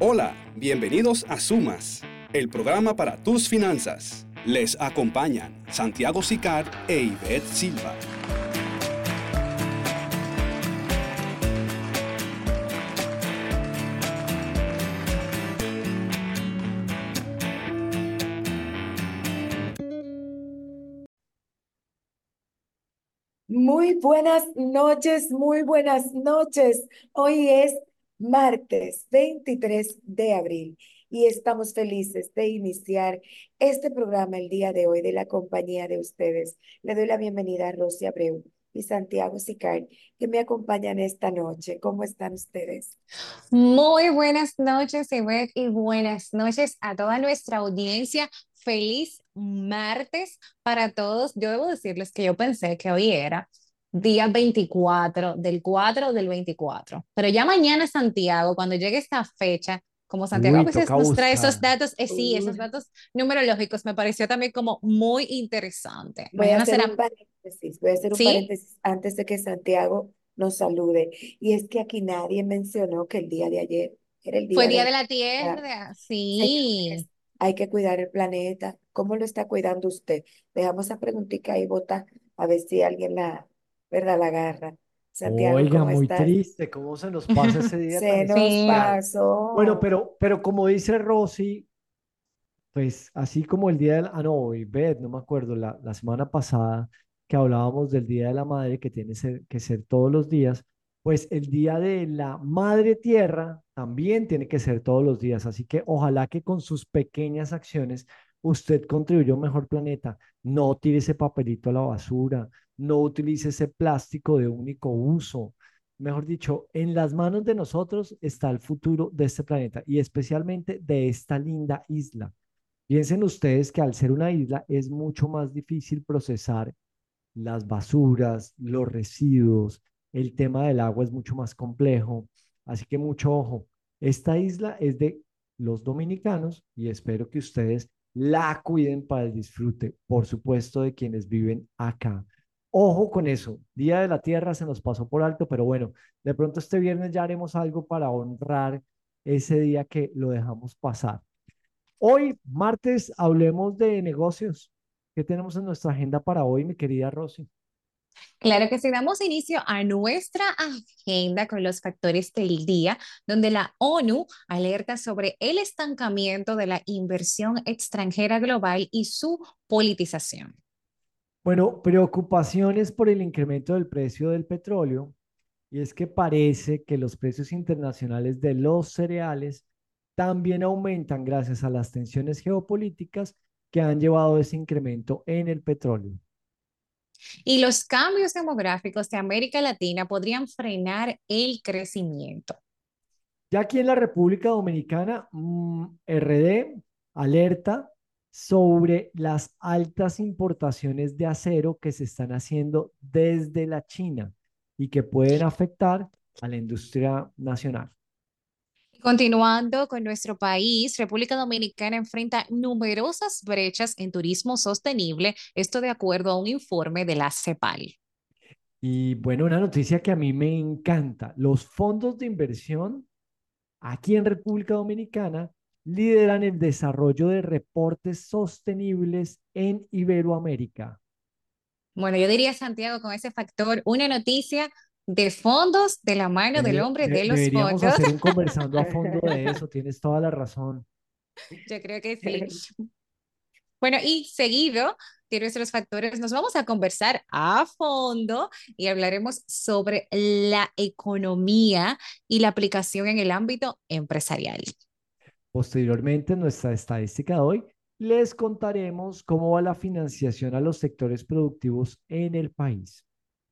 Hola, bienvenidos a Sumas, el programa para tus finanzas. Les acompañan Santiago Sicar e Ivette Silva. Muy buenas noches, muy buenas noches. Hoy es martes 23 de abril y estamos felices de iniciar este programa el día de hoy de la compañía de ustedes. Le doy la bienvenida a Rosy Abreu y Santiago Sicar, que me acompañan esta noche. ¿Cómo están ustedes? Muy buenas noches, Ivette, y buenas noches a toda nuestra audiencia. Feliz martes para todos. Yo debo decirles que yo pensé que hoy era día 24 del 4 del 24, pero ya mañana Santiago, cuando llegue esta fecha, como Santiago a Uy, veces toca nos trae buscar. esos datos, sí, Uh, esos datos numerológicos, me pareció también como muy interesante. Voy a Mañana hacer será, un paréntesis, voy a hacer un ¿sí? paréntesis antes de que Santiago nos salude. Y es que aquí nadie mencionó que el día de ayer era el Fue día Día de de la la Tierra. Tierra, sí. Señores, hay que cuidar el planeta. ¿Cómo lo está cuidando usted? Dejamos esa preguntita ahí, bota, a ver si alguien ¿verdad? La agarra. Santiago, Oiga, ¿cómo muy estás? triste, ¿cómo se nos pasa ese día tan Se nos Sí. especial? Bueno, pasó. pero como dice Rosy, pues así como el día del, no, Beth, no me acuerdo, la semana pasada que hablábamos del Día de la Madre, que tiene que ser todos los días, pues el Día de la Madre Tierra también tiene que ser todos los días. Así que ojalá que con sus pequeñas acciones usted contribuya a un mejor planeta. No tire ese papelito a la basura, no utilice ese plástico de único uso. Mejor dicho, en las manos de nosotros está el futuro de este planeta y especialmente de esta linda isla. Piensen ustedes que al ser una isla es mucho más difícil procesar las basuras, los residuos, el tema del agua es mucho más complejo, así que mucho ojo. Esta isla es de los dominicanos y espero que ustedes la cuiden para el disfrute, por supuesto, de quienes viven acá. Ojo con eso, Día de la Tierra se nos pasó por alto, pero bueno, de pronto este viernes ya haremos algo para honrar ese día que lo dejamos pasar. Hoy, martes, hablemos de negocios. ¿Qué tenemos en nuestra agenda para hoy, mi querida Rosy? Claro que sí, damos inicio a nuestra agenda con los factores del día, donde la ONU alerta sobre el estancamiento de la inversión extranjera global y su politización. Bueno, preocupaciones por el incremento del precio del petróleo, y es que parece que los precios internacionales de los cereales también aumentan gracias a las tensiones geopolíticas que han llevado a ese incremento en el petróleo. Y los cambios demográficos de América Latina podrían frenar el crecimiento. Ya aquí en la República Dominicana, RD alerta sobre las altas importaciones de acero que se están haciendo desde la China y que pueden afectar a la industria nacional. Continuando con nuestro país, República Dominicana enfrenta numerosas brechas en turismo sostenible, esto de acuerdo a un informe de la CEPAL. Y bueno, una noticia que a mí me encanta, los fondos de inversión aquí en República Dominicana lideran el desarrollo de reportes sostenibles en Iberoamérica. Bueno, yo diría, Santiago, con ese factor, una noticia de fondos de la mano del hombre de los Deberíamos fondos. hacer un conversando a fondo de eso, tienes toda la razón. Yo creo que sí. Bueno, y seguido de nuestros factores, nos vamos a conversar a fondo y hablaremos sobre la economía y la aplicación en el ámbito empresarial. Posteriormente, en nuestra estadística de hoy, les contaremos cómo va la financiación a los sectores productivos en el país.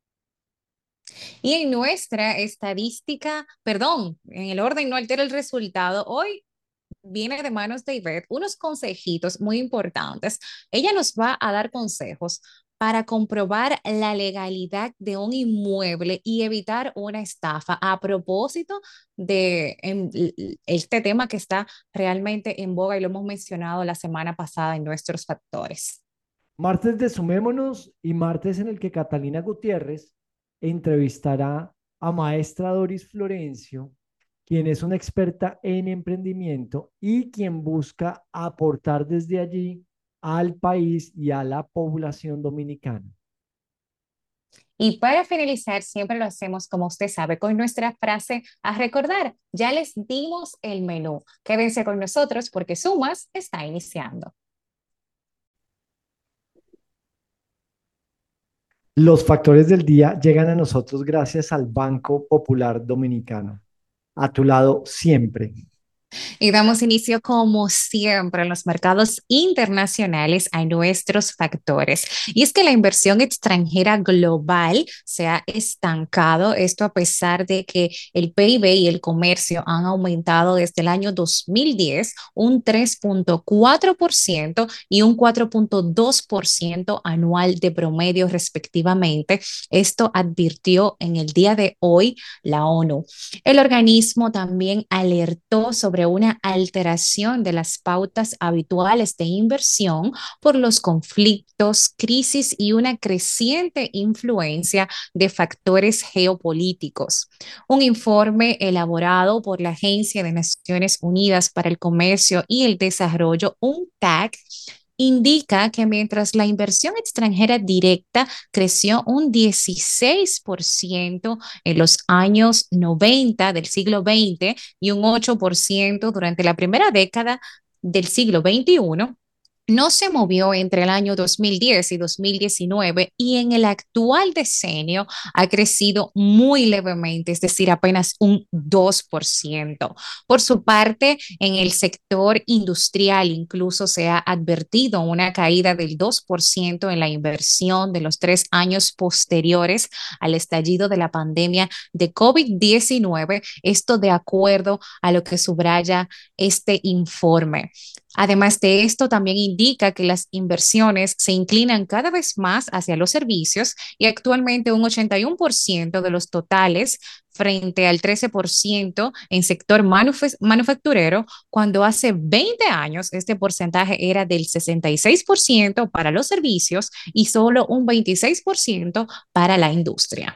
Y en nuestra estadística, perdón, en el orden no altera el resultado, hoy viene de manos de Ivette unos consejitos muy importantes. Ella nos va a dar consejos para comprobar la legalidad de un inmueble y evitar una estafa a propósito de este tema que está realmente en boga y lo hemos mencionado la semana pasada en nuestros factores. Martes de Sumémonos y martes en el que Catalina Gutiérrez entrevistará a maestra Doris Florencio, quien es una experta en emprendimiento y quien busca aportar desde allí al país y a la población dominicana. Y para finalizar, siempre lo hacemos, como usted sabe, con nuestra frase a recordar. Ya les dimos el menú. Quédense con nosotros porque Sumas está iniciando. Los factores del día llegan a nosotros gracias al Banco Popular Dominicano. A tu lado siempre. Y damos inicio, como siempre, en los mercados internacionales a nuestros factores. Y es que la inversión extranjera global se ha estancado, esto a pesar de que el PIB y el comercio han aumentado desde el año 2010 un 3,4% y un 4,2% anual de promedio respectivamente. Esto advirtió en el día de hoy la ONU. El organismo también alertó sobre una alteración de las pautas habituales de inversión por los conflictos, crisis y una creciente influencia de factores geopolíticos. Un informe elaborado por la Agencia de Naciones Unidas para el Comercio y el Desarrollo, UNCTAD, indica que mientras la inversión extranjera directa creció un 16% en los años 90 del siglo XX y un 8% durante la primera década del siglo XXI, no se movió entre el año 2010 y 2019 y en el actual decenio ha crecido muy levemente, es decir, apenas un 2%. Por su parte, en el sector industrial incluso se ha advertido una caída del 2% en la inversión de los 3 años posteriores al estallido de la pandemia de COVID-19, esto de acuerdo a lo que subraya este informe. Además de esto, también indica que las inversiones se inclinan cada vez más hacia los servicios y actualmente un 81% de los totales frente al 13% en sector manufacturero, cuando hace 20 años este porcentaje era del 66% para los servicios y solo un 26% para la industria.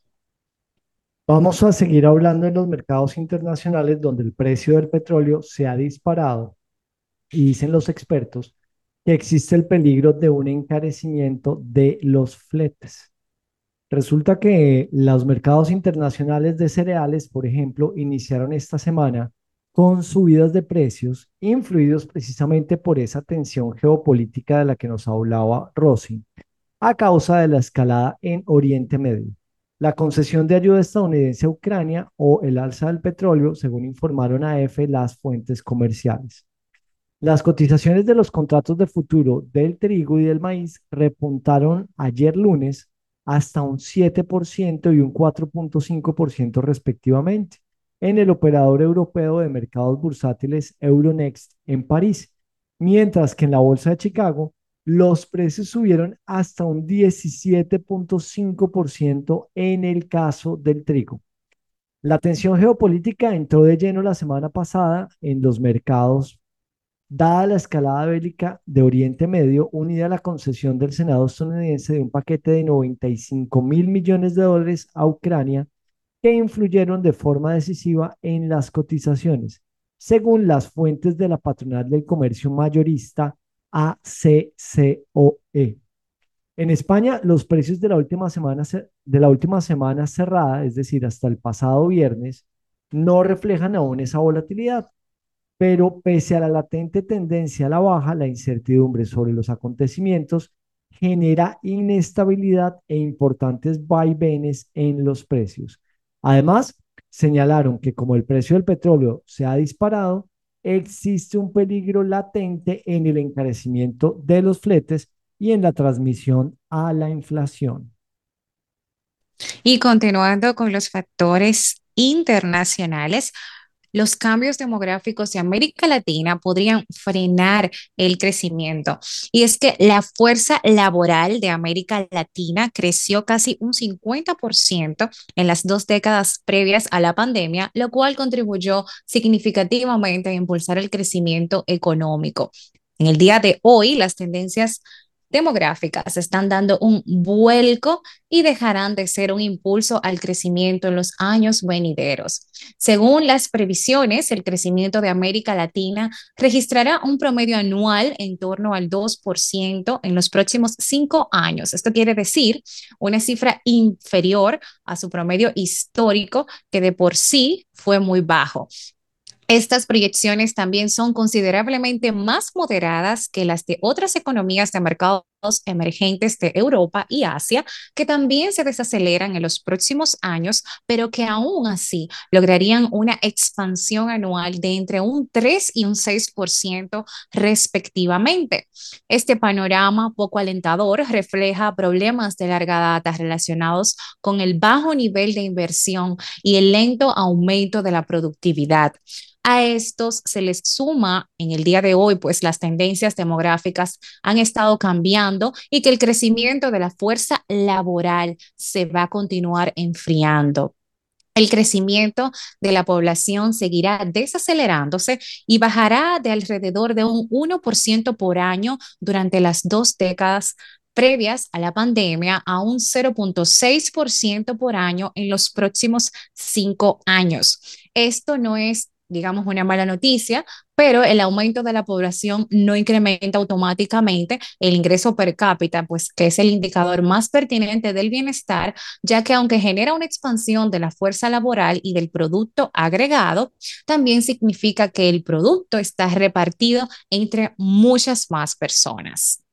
Vamos a seguir hablando en los mercados internacionales donde el precio del petróleo se ha disparado y dicen los expertos que existe el peligro de un encarecimiento de los fletes. Resulta que los mercados internacionales de cereales, por ejemplo, iniciaron esta semana con subidas de precios influidos precisamente por esa tensión geopolítica de la que nos hablaba Rosy, a causa de la escalada en Oriente Medio, la concesión de ayuda estadounidense a Ucrania o el alza del petróleo, según informaron a EFE las fuentes comerciales. Las cotizaciones de los contratos de futuro del trigo y del maíz repuntaron ayer lunes hasta un 7% y un 4,5% respectivamente en el operador europeo de mercados bursátiles Euronext en París, mientras que en la bolsa de Chicago los precios subieron hasta un 17,5% en el caso del trigo. La tensión geopolítica entró de lleno la semana pasada en los mercados dada la escalada bélica de Oriente Medio, unida a la concesión del Senado estadounidense de un paquete de 95 mil millones de dólares a Ucrania, que influyeron de forma decisiva en las cotizaciones, según las fuentes de la patronal del comercio mayorista ACCOE. En España, los precios de la última semana cerrada, es decir, hasta el pasado viernes, no reflejan aún esa volatilidad, pero pese a la latente tendencia a la baja, la incertidumbre sobre los acontecimientos genera inestabilidad e importantes vaivenes en los precios. Además, señalaron que como el precio del petróleo se ha disparado, existe un peligro latente en el encarecimiento de los fletes y en la transmisión a la inflación. Y continuando con los factores internacionales, los cambios demográficos de América Latina podrían frenar el crecimiento. Y es que la fuerza laboral de América Latina creció casi un 50% en las 2 décadas previas a la pandemia, lo cual contribuyó significativamente a impulsar el crecimiento económico. En el día de hoy, las tendencias demográficas están dando un vuelco y dejarán de ser un impulso al crecimiento en los años venideros. Según las previsiones, el crecimiento de América Latina registrará un promedio anual en torno al 2% en los próximos 5 años. Esto quiere decir una cifra inferior a su promedio histórico, que de por sí fue muy bajo. Estas proyecciones también son considerablemente más moderadas que las de otras economías de mercados emergentes de Europa y Asia, que también se desaceleran en los próximos años, pero que aún así lograrían una expansión anual de entre un 3 y un 6% respectivamente. Este panorama poco alentador refleja problemas de larga data relacionados con el bajo nivel de inversión y el lento aumento de la productividad. A estos se les suma en el día de hoy, pues las tendencias demográficas han estado cambiando y que el crecimiento de la fuerza laboral se va a continuar enfriando. El crecimiento de la población seguirá desacelerándose y bajará de alrededor de un 1% por año durante las 2 décadas previas a la pandemia a un 0,6% por año en los próximos 5 años. Esto no es, digamos, una mala noticia, pero el aumento de la población no incrementa automáticamente el ingreso per cápita, pues que es el indicador más pertinente del bienestar, ya que aunque genera una expansión de la fuerza laboral y del producto agregado, también significa que el producto está repartido entre muchas más personas.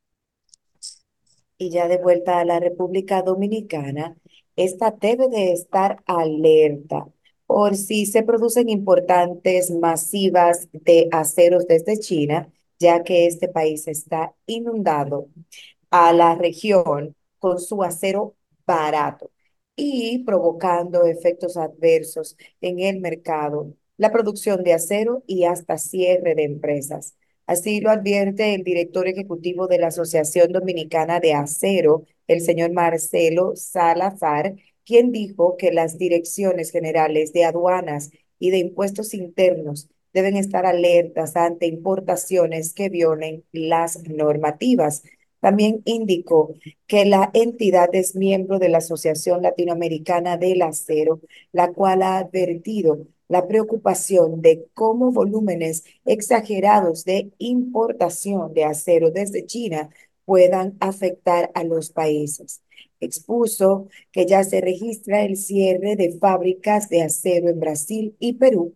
Y ya de vuelta a la República Dominicana, esta debe de estar alerta por si se producen importantes masivas de aceros desde China, ya que este país está inundado a la región con su acero barato y provocando efectos adversos en el mercado, la producción de acero y hasta cierre de empresas. Así lo advierte el director ejecutivo de la Asociación Dominicana de Acero, el señor Marcelo Salazar, quien dijo que las direcciones generales de aduanas y de impuestos internos deben estar alertas ante importaciones que violen las normativas. También indicó que la entidad es miembro de la Asociación Latinoamericana del Acero, la cual ha advertido la preocupación de cómo volúmenes exagerados de importación de acero desde China puedan afectar a los países. Expuso que ya se registra el cierre de fábricas de acero en Brasil y Perú,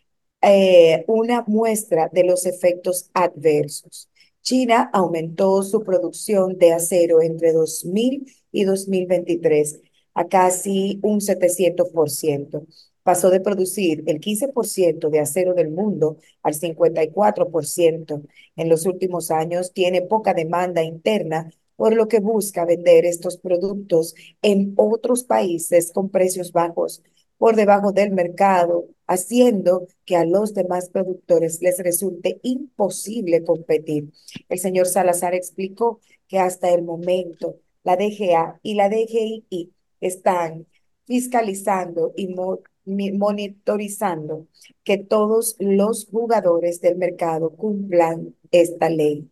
una muestra de los efectos adversos. China aumentó su producción de acero entre 2000 y 2023 a casi un 700%. Pasó de producir el 15% de acero del mundo al 54%. En los últimos años tiene poca demanda interna, por lo que busca vender estos productos en otros países con precios bajos por debajo del mercado, haciendo que a los demás productores les resulte imposible competir. El señor Salazar explicó que hasta el momento la DGA y la DGI están fiscalizando y monitorizando que todos los jugadores del mercado cumplan esta ley.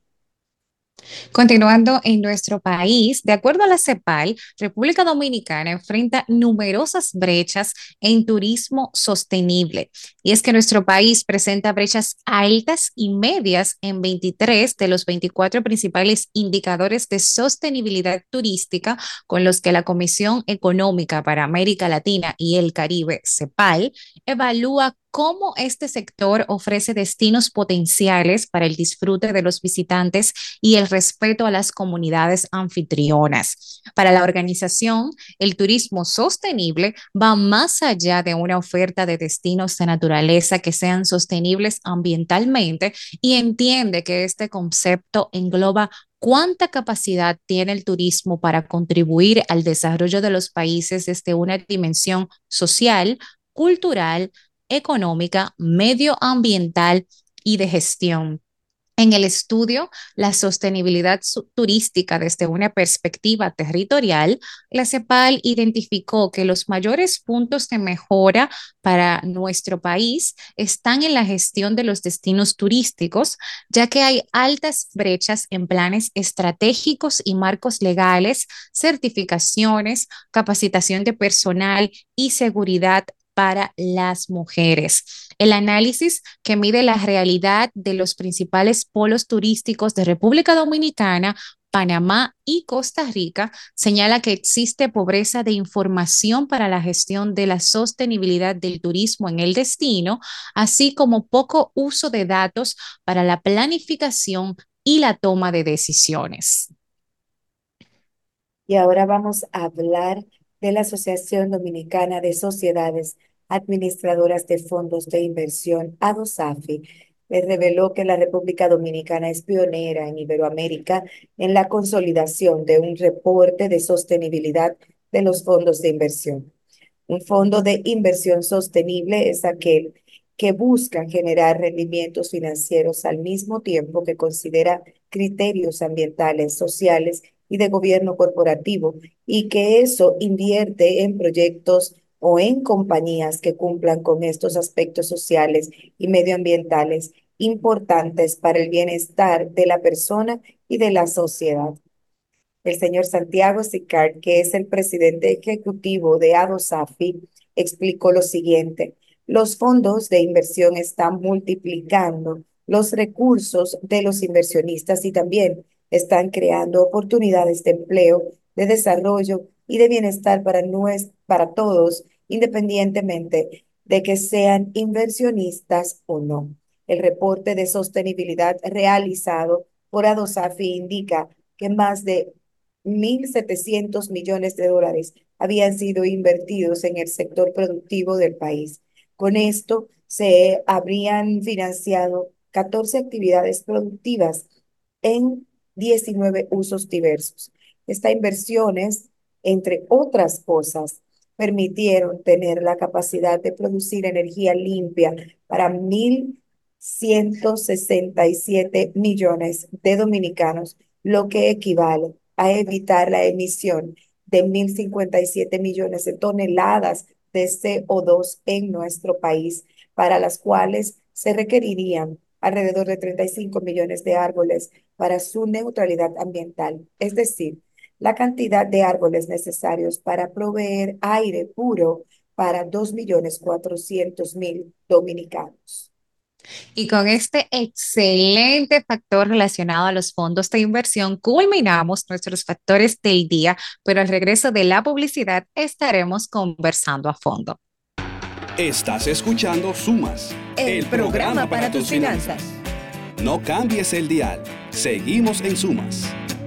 Continuando en nuestro país, de acuerdo a la CEPAL, República Dominicana enfrenta numerosas brechas en turismo sostenible. Y es que nuestro país presenta brechas altas y medias en 23 de los 24 principales indicadores de sostenibilidad turística con los que la Comisión Económica para América Latina y el Caribe, CEPAL, evalúa cómo este sector ofrece destinos potenciales para el disfrute de los visitantes y el respeto a las comunidades anfitrionas. Para la organización, el turismo sostenible va más allá de una oferta de destinos de naturaleza que sean sostenibles ambientalmente y entiende que este concepto engloba cuánta capacidad tiene el turismo para contribuir al desarrollo de los países desde una dimensión social, cultural, económica, medioambiental y de gestión. En el estudio, la sostenibilidad turística desde una perspectiva territorial, la CEPAL identificó que los mayores puntos de mejora para nuestro país están en la gestión de los destinos turísticos, ya que hay altas brechas en planes estratégicos y marcos legales, certificaciones, capacitación de personal y seguridad para las mujeres. El análisis que mide la realidad de los principales polos turísticos de República Dominicana, Panamá y Costa Rica señala que existe pobreza de información para la gestión de la sostenibilidad del turismo en el destino, así como poco uso de datos para la planificación y la toma de decisiones. Y ahora vamos a hablar de la Asociación Dominicana de Sociedades Administradoras de Fondos de Inversión, ADOSAFI. Reveló que la República Dominicana es pionera en Iberoamérica en la consolidación de un reporte de sostenibilidad de los fondos de inversión. Un fondo de inversión sostenible es aquel que busca generar rendimientos financieros al mismo tiempo que considera criterios ambientales, sociales y de gobierno corporativo, y que eso invierte en proyectos o en compañías que cumplan con estos aspectos sociales y medioambientales importantes para el bienestar de la persona y de la sociedad. El señor Santiago Sicard, que es el presidente ejecutivo de ADOSAFI, explicó lo siguiente: los fondos de inversión están multiplicando los recursos de los inversionistas y también están creando oportunidades de empleo, de desarrollo y de bienestar para todos, independientemente de que sean inversionistas o no. El reporte de sostenibilidad realizado por ADOSAFI indica que más de 1.700 millones de dólares habían sido invertidos en el sector productivo del país. Con esto se habrían financiado 14 actividades productivas en 19 usos diversos. Estas inversiones, entre otras cosas, permitieron tener la capacidad de producir energía limpia para 1.167 millones de dominicanos, lo que equivale a evitar la emisión de 1.057 millones de toneladas de CO2 en nuestro país, para las cuales se requerirían alrededor de 35 millones de árboles para su neutralidad ambiental, es decir, la cantidad de árboles necesarios para proveer aire puro para 2.400.000 dominicanos. Y con este excelente factor relacionado a los fondos de inversión, culminamos nuestros factores del día, pero al regreso de la publicidad estaremos conversando a fondo. Estás escuchando Sumas, el programa para tus finanzas. No cambies el dial. Seguimos en Sumas.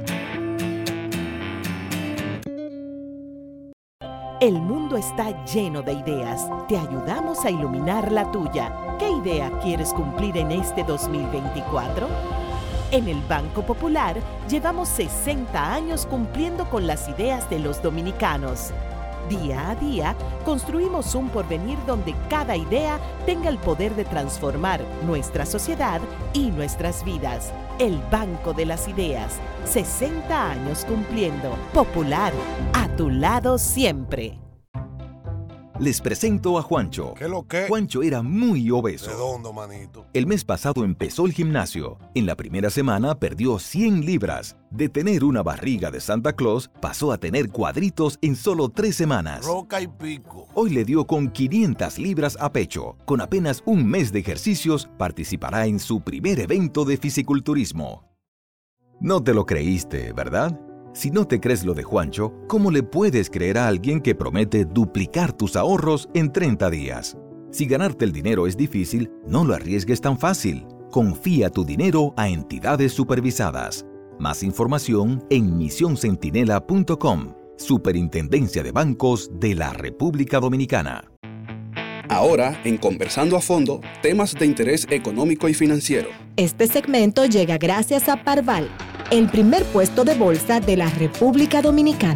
El mundo está lleno de ideas. Te ayudamos a iluminar la tuya. ¿Qué idea quieres cumplir en este 2024? En el Banco Popular llevamos 60 años cumpliendo con las ideas de los dominicanos. Día a día, construimos un porvenir donde cada idea tenga el poder de transformar nuestra sociedad y nuestras vidas. El Banco de las Ideas, 60 años cumpliendo. Popular, a tu lado siempre. Les presento a Juancho. ¿Qué lo que? Juancho era muy obeso. Redondo, manito. El mes pasado empezó el gimnasio. En la primera semana perdió 100 libras. De tener una barriga de Santa Claus, pasó a tener cuadritos en solo 3 semanas. Roca y pico. Hoy le dio con 500 libras a pecho. Con apenas un mes de ejercicios, participará en su primer evento de fisiculturismo. No te lo creíste, ¿verdad? Si no te crees lo de Juancho, ¿cómo le puedes creer a alguien que promete duplicar tus ahorros en 30 días? Si ganarte el dinero es difícil, no lo arriesgues tan fácil. Confía tu dinero a entidades supervisadas. Más información en misioncentinela.com, Superintendencia de Bancos de la República Dominicana. Ahora, en Conversando a Fondo, temas de interés económico y financiero. Este segmento llega gracias a Parval, el primer puesto de bolsa de la República Dominicana.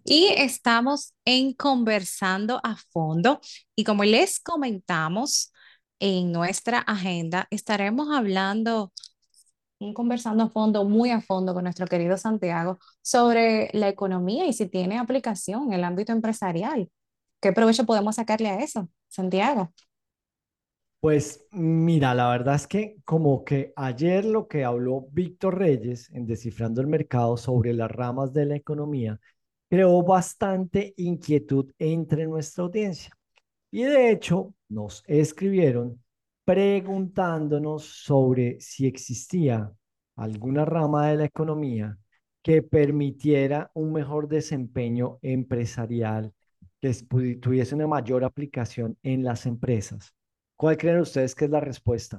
Y estamos en Conversando a Fondo. Y como les comentamos en nuestra agenda, estaremos hablando, un conversando a fondo, muy a fondo con nuestro querido Santiago sobre la economía y si tiene aplicación en el ámbito empresarial. ¿Qué provecho podemos sacarle a eso, Santiago? Pues mira, la verdad es que como que ayer lo que habló Víctor Reyes en Descifrando el Mercado sobre las ramas de la economía creó bastante inquietud entre nuestra audiencia. Y de hecho nos escribieron preguntándonos sobre si existía alguna rama de la economía que permitiera un mejor desempeño empresarial, que tuviese una mayor aplicación en las empresas. ¿Cuál creen ustedes que es la respuesta?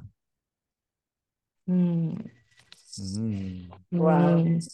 Mm, Mm, Wow. mm.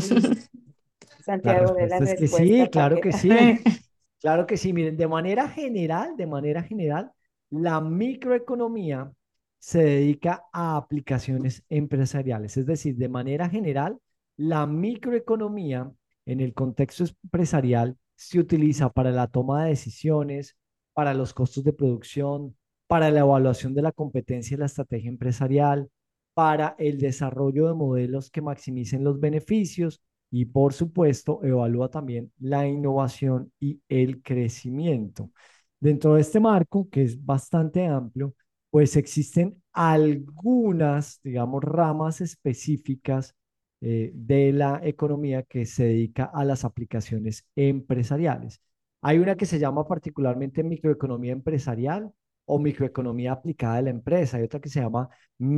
La Santiago, de la respuesta es que sí, respuesta para claro que. que sí. Claro que sí, miren, de manera general, la microeconomía se dedica a aplicaciones empresariales, es decir, de manera general, la microeconomía en el contexto empresarial se utiliza para la toma de decisiones, para los costos de producción, para la evaluación de la competencia y la estrategia empresarial, para el desarrollo de modelos que maximicen los beneficios y por supuesto evalúa también la innovación y el crecimiento. Dentro de este marco, que es bastante amplio, pues existen algunas, digamos, ramas específicas de la economía que se dedica a las aplicaciones empresariales. Hay una que se llama particularmente microeconomía empresarial o microeconomía aplicada a la empresa. Hay otra que se llama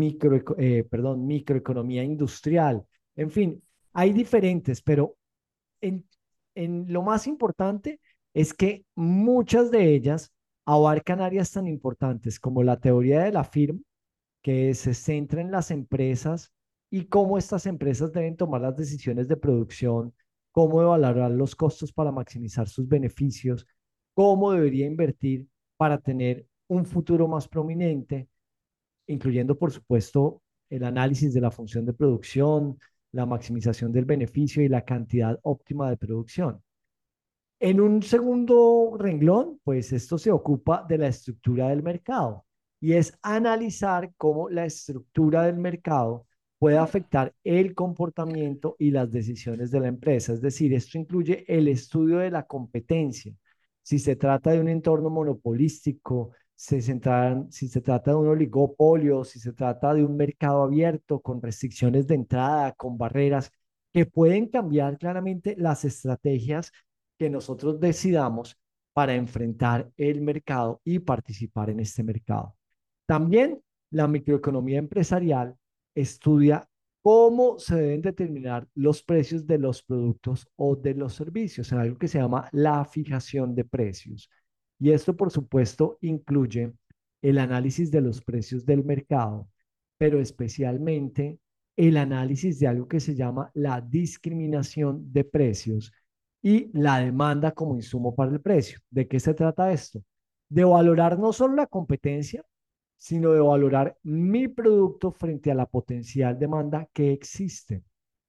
microeconomía industrial. En fin, hay diferentes, pero en, en lo más importante es que muchas de ellas abarcan áreas tan importantes como la teoría de la firma, que se centra en las empresas y cómo estas empresas deben tomar las decisiones de producción, cómo evaluar los costos para maximizar sus beneficios, cómo debería invertir para tener un futuro más prominente, incluyendo, por supuesto, el análisis de la función de producción, la maximización del beneficio y la cantidad óptima de producción. En un segundo renglón, pues esto se ocupa de la estructura del mercado y es analizar cómo la estructura del mercado puede afectar el comportamiento y las decisiones de la empresa. Es decir, esto incluye el estudio de la competencia. Si se trata de un entorno monopolístico, si se trata de un oligopolio, si se trata de un mercado abierto con restricciones de entrada, con barreras que pueden cambiar claramente las estrategias que nosotros decidamos para enfrentar el mercado y participar en este mercado. También la microeconomía empresarial estudia cómo se deben determinar los precios de los productos o de los servicios, en algo que se llama la fijación de precios. Y esto, por supuesto, incluye el análisis de los precios del mercado, pero especialmente el análisis de algo que se llama la discriminación de precios y la demanda como insumo para el precio. ¿De qué se trata esto? De valorar no solo la competencia, sino de valorar mi producto frente a la potencial demanda que existe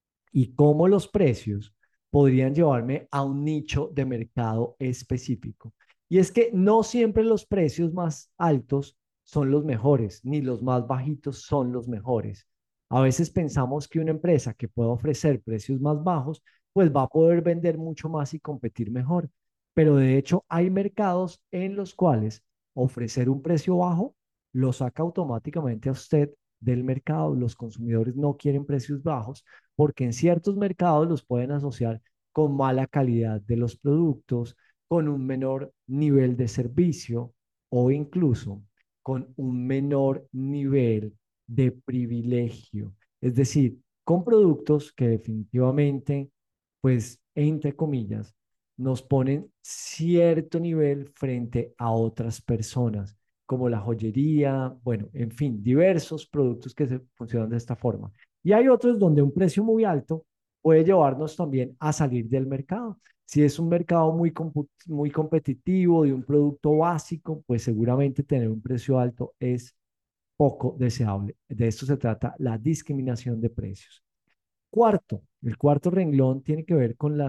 y cómo los precios podrían llevarme a un nicho de mercado específico. Y es que no siempre los precios más altos son los mejores, ni los más bajitos son los mejores. A veces pensamos que una empresa que pueda ofrecer precios más bajos, pues va a poder vender mucho más y competir mejor. Pero de hecho hay mercados en los cuales ofrecer un precio bajo lo saca automáticamente a usted del mercado. Los consumidores no quieren precios bajos porque en ciertos mercados los pueden asociar con mala calidad de los productos, con un menor nivel de servicio o incluso con un menor nivel de privilegio. Es decir, con productos que definitivamente, pues, entre comillas, nos ponen cierto nivel frente a otras personas, como la joyería, bueno, en fin, diversos productos que se funcionan de esta forma. Y hay otros donde un precio muy alto puede llevarnos también a salir del mercado. Si es un mercado muy competitivo de un producto básico, pues seguramente tener un precio alto es poco deseable. De esto se trata la discriminación de precios. El cuarto renglón tiene que ver con las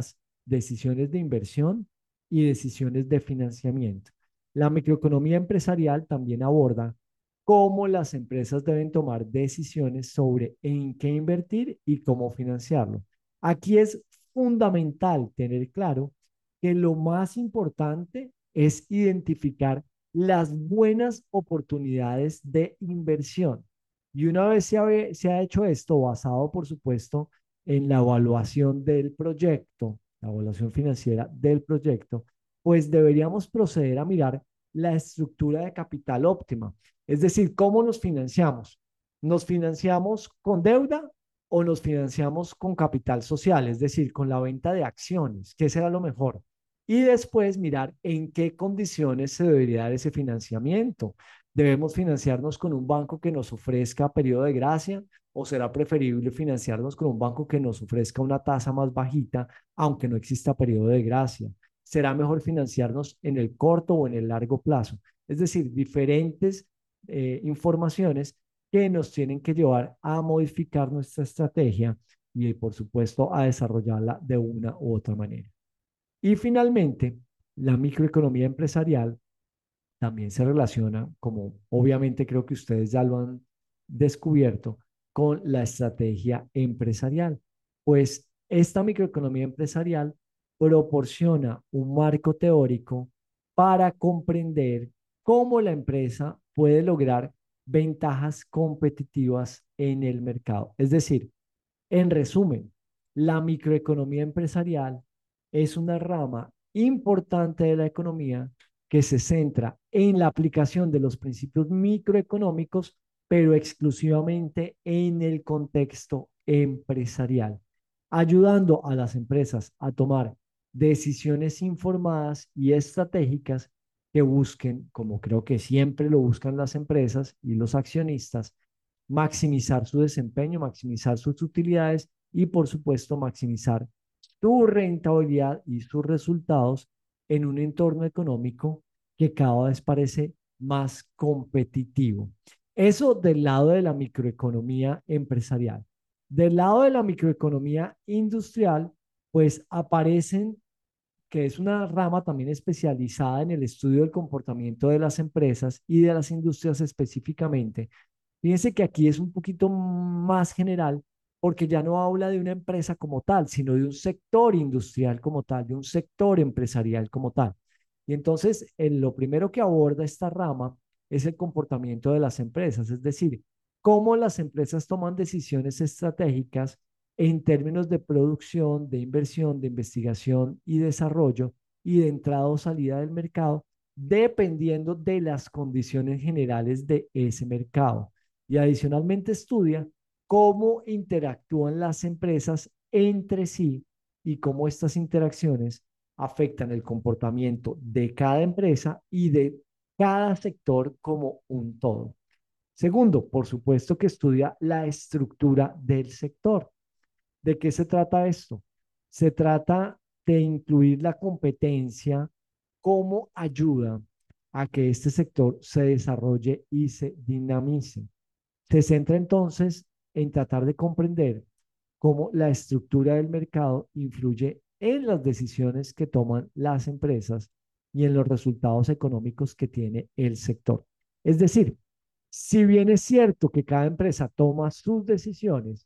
decisiones de inversión y decisiones de financiamiento. La microeconomía empresarial también aborda cómo las empresas deben tomar decisiones sobre en qué invertir y cómo financiarlo. Aquí es fundamental tener claro que lo más importante es identificar las buenas oportunidades de inversión. Y una vez se ha hecho esto, basado, por supuesto, en la evaluación del proyecto, la evaluación financiera del proyecto, pues deberíamos proceder a mirar la estructura de capital óptima. Es decir, ¿cómo nos financiamos? ¿Nos financiamos con deuda o nos financiamos con capital social? Es decir, con la venta de acciones. ¿Qué será lo mejor? Y después mirar en qué condiciones se debería dar ese financiamiento. ¿Debemos financiarnos con un banco que nos ofrezca periodo de gracia o será preferible financiarnos con un banco que nos ofrezca una tasa más bajita, aunque no exista periodo de gracia? ¿Será mejor financiarnos en el corto o en el largo plazo? Es decir, diferentes informaciones que nos tienen que llevar a modificar nuestra estrategia y, por supuesto, a desarrollarla de una u otra manera. Y finalmente, la microeconomía empresarial también se relaciona, como obviamente creo que ustedes ya lo han descubierto, con la estrategia empresarial. Pues esta microeconomía empresarial proporciona un marco teórico para comprender cómo la empresa puede lograr ventajas competitivas en el mercado. Es decir, en resumen, la microeconomía empresarial es una rama importante de la economía que se centra en la aplicación de los principios microeconómicos, pero exclusivamente en el contexto empresarial, ayudando a las empresas a tomar decisiones informadas y estratégicas que busquen, como creo que siempre lo buscan las empresas y los accionistas, maximizar su desempeño, maximizar sus utilidades y, por supuesto, maximizar su rentabilidad y sus resultados en un entorno económico que cada vez parece más competitivo. Eso del lado de la microeconomía empresarial. Del lado de la microeconomía industrial, pues aparecen, que es una rama también especializada en el estudio del comportamiento de las empresas y de las industrias específicamente. Fíjense que aquí es un poquito más general porque ya no habla de una empresa como tal, sino de un sector industrial como tal, de un sector empresarial como tal. Y entonces, lo primero que aborda esta rama es el comportamiento de las empresas, es decir, cómo las empresas toman decisiones estratégicas en términos de producción, de inversión, de investigación y desarrollo y de entrada o salida del mercado, dependiendo de las condiciones generales de ese mercado. Y adicionalmente estudia cómo interactúan las empresas entre sí y cómo estas interacciones afectan el comportamiento de cada empresa y de cada sector como un todo. Segundo, por supuesto que estudia la estructura del sector. ¿De qué se trata esto? Se trata de incluir la competencia como ayuda a que este sector se desarrolle y se dinamice. Se centra entonces en tratar de comprender cómo la estructura del mercado influye en las decisiones que toman las empresas y en los resultados económicos que tiene el sector. Es decir, si bien es cierto que cada empresa toma sus decisiones,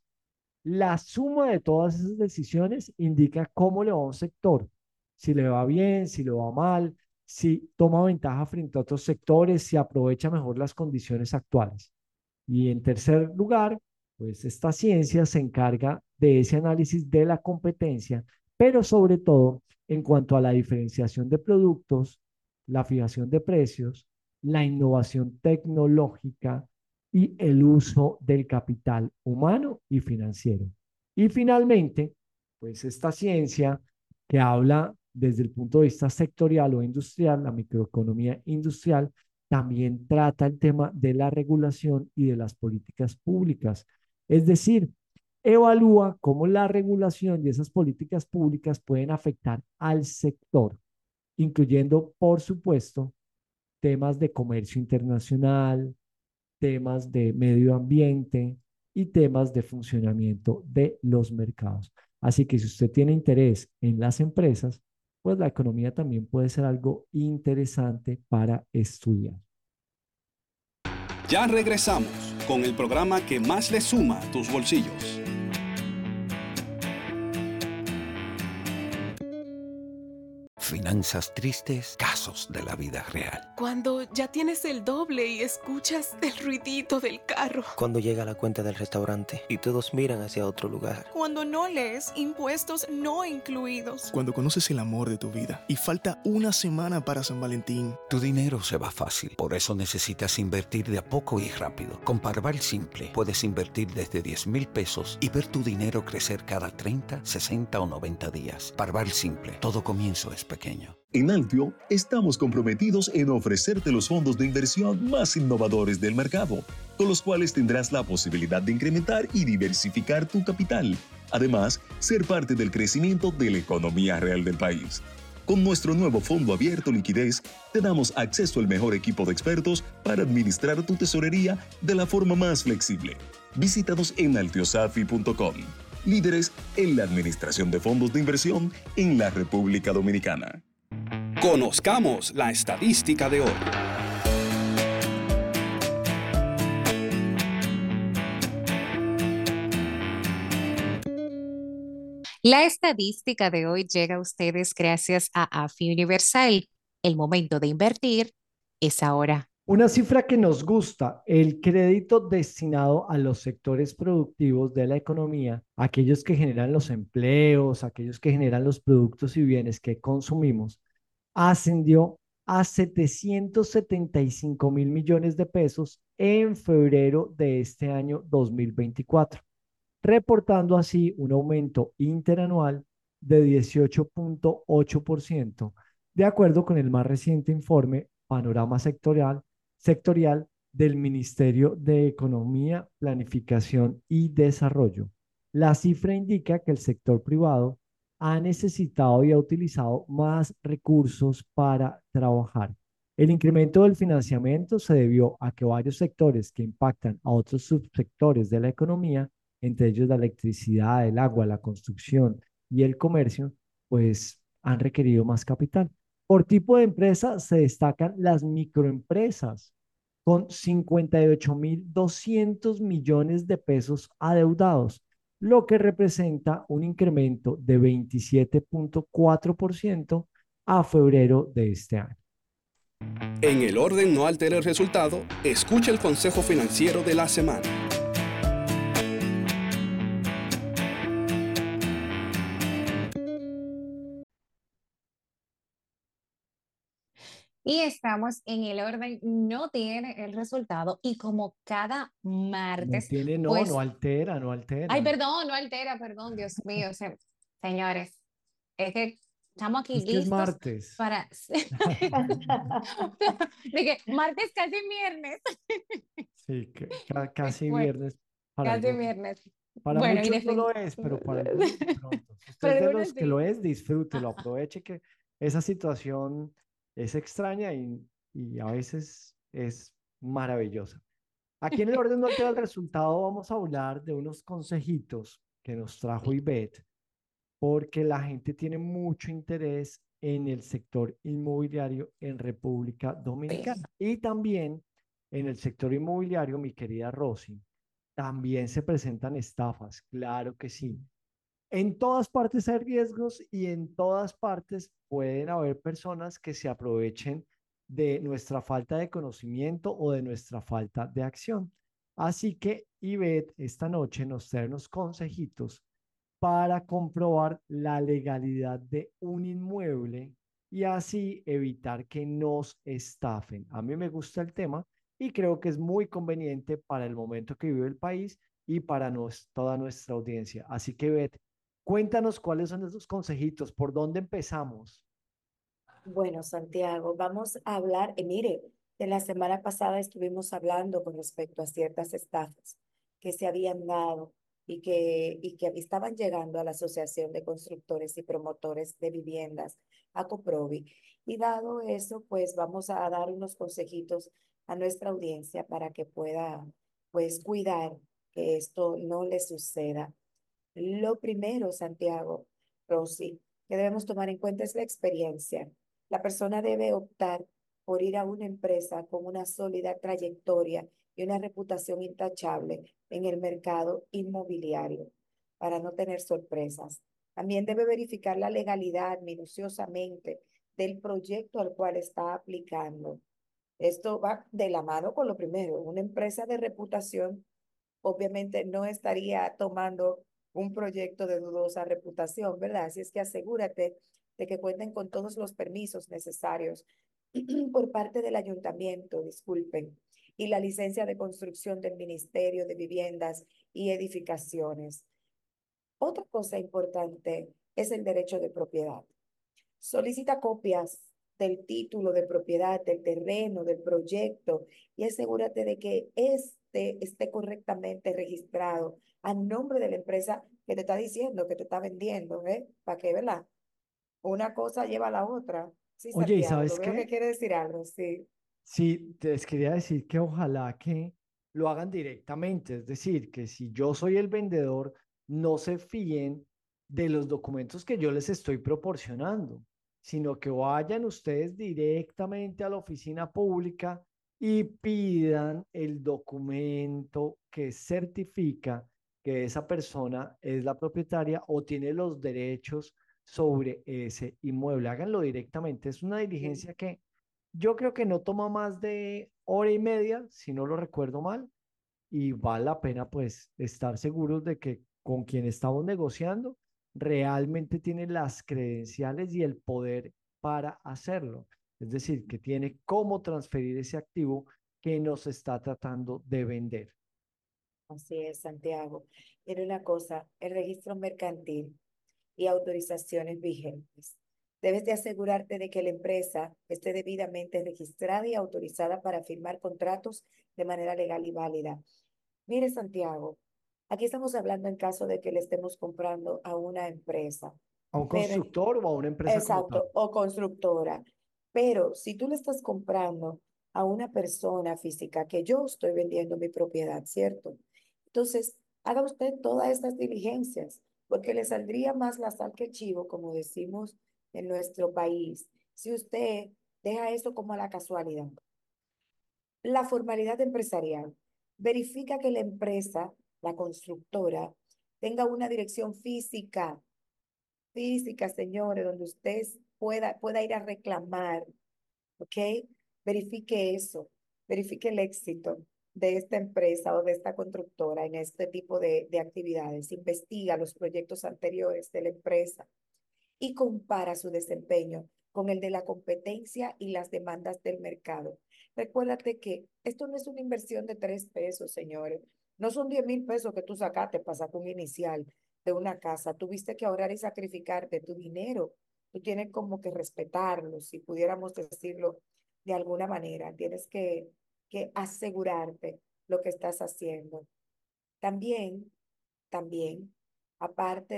la suma de todas esas decisiones indica cómo le va a un sector, si le va bien, si le va mal, si toma ventaja frente a otros sectores, si aprovecha mejor las condiciones actuales. Y en tercer lugar, pues esta ciencia se encarga de ese análisis de la competencia, pero sobre todo en cuanto a la diferenciación de productos, la fijación de precios, la innovación tecnológica y el uso del capital humano y financiero. Y finalmente, pues esta ciencia que habla desde el punto de vista sectorial o industrial, la microeconomía industrial, también trata el tema de la regulación y de las políticas públicas. Es decir, evalúa cómo la regulación y esas políticas públicas pueden afectar al sector, incluyendo, por supuesto, temas de comercio internacional, temas de medio ambiente y temas de funcionamiento de los mercados. Así que si usted tiene interés en las empresas, pues la economía también puede ser algo interesante para estudiar. Ya regresamos con el programa que más le suma a tus bolsillos. Finanzas tristes, casos de la vida real. Cuando ya tienes el doble y escuchas el ruidito del carro. Cuando llega la cuenta del restaurante y todos miran hacia otro lugar. Cuando no lees impuestos no incluidos. Cuando conoces el amor de tu vida y falta una semana para San Valentín. Tu dinero se va fácil, por eso necesitas invertir de a poco y rápido. Con Parval Simple puedes invertir desde 10,000 pesos y ver tu dinero crecer cada 30, 60 o 90 días. Parval Simple, todo comienzo es pequeño. En Altio estamos comprometidos en ofrecerte los fondos de inversión más innovadores del mercado, con los cuales tendrás la posibilidad de incrementar y diversificar tu capital. Además, ser parte del crecimiento de la economía real del país. Con nuestro nuevo fondo abierto Liquidez, te damos acceso al mejor equipo de expertos para administrar tu tesorería de la forma más flexible. Visítanos en altiosafi.com. Líderes en la administración de fondos de inversión en la República Dominicana. Conozcamos la estadística de hoy. La estadística de hoy llega a ustedes gracias a AFI Universal. El momento de invertir es ahora. Una cifra que nos gusta, el crédito destinado a los sectores productivos de la economía, aquellos que generan los empleos, aquellos que generan los productos y bienes que consumimos, ascendió a 775 mil millones de pesos en febrero de este año 2024, reportando así un aumento interanual de 18.8%, de acuerdo con el más reciente informe Panorama sectorial del Ministerio de Economía, Planificación y Desarrollo. La cifra indica que el sector privado ha necesitado y ha utilizado más recursos para trabajar. El incremento del financiamiento se debió a que varios sectores que impactan a otros subsectores de la economía, entre ellos la electricidad, el agua, la construcción y el comercio, pues han requerido más capital. Por tipo de empresa se destacan las microempresas con 58.200 millones de pesos adeudados, lo que representa un incremento de 27.4% a febrero de este año. En el orden no altera el resultado, escucha el consejo financiero de la semana. Y estamos en el orden, no tiene el resultado. Y como cada No martes, tiene, no, pues, no altera, no altera. ay, perdón, no altera, perdón, Dios mío, señores, es que estamos aquí Es que es listos martes. para, de que martes casi viernes, Sí, casi bueno, viernes para casi algunos. viernes. Para Bueno, y muchos no lo es, pero para algunos de pronto. Si usted Pero es de algunos los que sí. lo es, disfrútelo, aproveche que esa situación es extraña y a veces es maravillosa. Aquí en el orden no altera el resultado, vamos a hablar de unos consejitos que nos trajo Ivette, porque la gente tiene mucho interés en el sector inmobiliario en República Dominicana y también en el sector inmobiliario, mi querida Rosy, también se presentan estafas, claro que sí. En todas partes hay riesgos y en todas partes pueden haber personas que se aprovechen de nuestra falta de conocimiento o de nuestra falta de acción. Así que Ivette esta noche nos trae unos consejitos para comprobar la legalidad de un inmueble y así evitar que nos estafen. A mí me gusta el tema y creo que es muy conveniente para el momento que vive el país y para toda nuestra audiencia. Así que, Beth, cuéntanos cuáles son esos consejitos, por dónde empezamos. Bueno, Santiago, vamos a hablar, mire, de la semana pasada estuvimos hablando con respecto a ciertas estafas que se habían dado y que estaban llegando a la Asociación de Constructores y Promotores de Viviendas, a Coprovi. Y dado eso, pues vamos a dar unos consejitos a nuestra audiencia para que pueda, pues, cuidar que esto no le suceda. Lo primero, Santiago, Rosy, que debemos tomar en cuenta es la experiencia. La persona debe optar por ir a una empresa con una sólida trayectoria y una reputación intachable en el mercado inmobiliario para no tener sorpresas. También debe verificar la legalidad minuciosamente del proyecto al cual está aplicando. Esto va de la mano con lo primero. Una empresa de reputación obviamente no estaría tomando un proyecto de dudosa reputación, ¿verdad? Así es que asegúrate de que cuenten con todos los permisos necesarios por parte del ayuntamiento, disculpen, y la licencia de construcción del Ministerio de Viviendas y Edificaciones. Otra cosa importante es el derecho de propiedad. Solicita copias del título de propiedad, del terreno, del proyecto y asegúrate de que este esté correctamente registrado a nombre de la empresa que te está diciendo, que te está vendiendo, ¿eh? Para que, ¿verdad? Una cosa lleva a la otra. Sí, Oye, ¿y Santiago, lo sabes veo que qué? quiere decir algo, sí. Sí, te les quería decir que ojalá que lo hagan directamente, es decir, que si yo soy el vendedor, no se fíen de los documentos que yo les estoy proporcionando, sino que vayan ustedes directamente a la oficina pública y pidan el documento que certifica que esa persona es la propietaria o tiene los derechos sobre ese inmueble. Háganlo directamente. Es una Sí. diligencia que yo creo que no toma más de hora y media, si no lo recuerdo mal, y vale la pena pues estar seguros de que con quien estamos negociando realmente tiene las credenciales y el poder para hacerlo. Es decir, que tiene cómo transferir ese activo que nos está tratando de vender. Así es, Santiago. Era una cosa, el registro mercantil y autorizaciones vigentes. Debes de asegurarte de que la empresa esté debidamente registrada y autorizada para firmar contratos de manera legal y válida. Mire, Santiago, aquí estamos hablando en caso de que le estemos comprando a una empresa, ¿A un pero constructor o a una empresa como tal? exacto, o constructora. Pero si tú le estás comprando a una persona física que yo estoy vendiendo mi propiedad, ¿cierto? Entonces, haga usted todas estas diligencias, porque le saldría más la sal que el chivo, como decimos en nuestro país, si usted deja eso como a la casualidad. La formalidad empresarial verifica que la empresa, la constructora, tenga una dirección física, señores, donde usted pueda ir a reclamar, ¿ok? Verifique eso, verifique el éxito de esta empresa o de esta constructora en este tipo de actividades. Investiga los proyectos anteriores de la empresa y compara su desempeño con el de la competencia y las demandas del mercado. Recuérdate que esto no es una inversión de 3 pesos, señores. No son 10.000 pesos que tú sacaste para sacar un inicial de una casa. Tuviste que ahorrar y sacrificarte tu dinero. Tú tienes como que respetarlo, si pudiéramos decirlo de alguna manera. Tienes que asegurarte lo que estás haciendo. También, también, aparte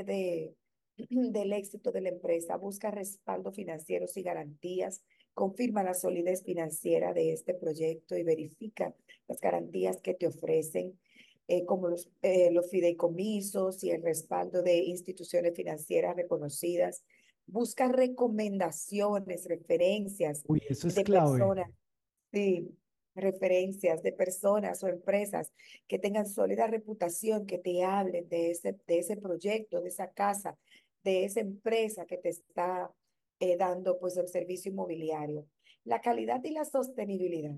del éxito de la empresa, busca respaldos financieros y garantías, confirma la solidez financiera de este proyecto y verifica las garantías que te ofrecen, como los fideicomisos y el respaldo de instituciones financieras reconocidas. Busca recomendaciones, referencias Uy, eso es de clave. personas. Sí, referencias de personas o empresas que tengan sólida reputación, que te hablen de ese proyecto, de esa casa, de esa empresa que te está dando pues el servicio inmobiliario. La calidad y la sostenibilidad.